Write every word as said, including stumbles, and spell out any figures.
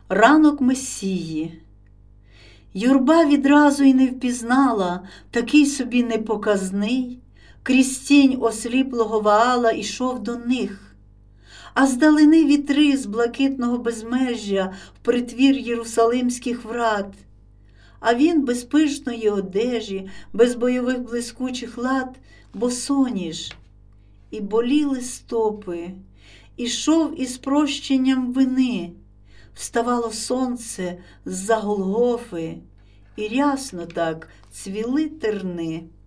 Ранок Месії. Юрба відразу й не впізнала, такий собі непоказний, крізь тінь осліплого Ваала ішов до них. А здалини вітри з блакитного безмежжя в притвір єрусалимських врат. А він без пишної одежі, без бойових блискучих лад, босоніж. І боліли стопи, ішов із прощенням вини. Вставало сонце з-за Голгофи, і рясно так цвіли терни.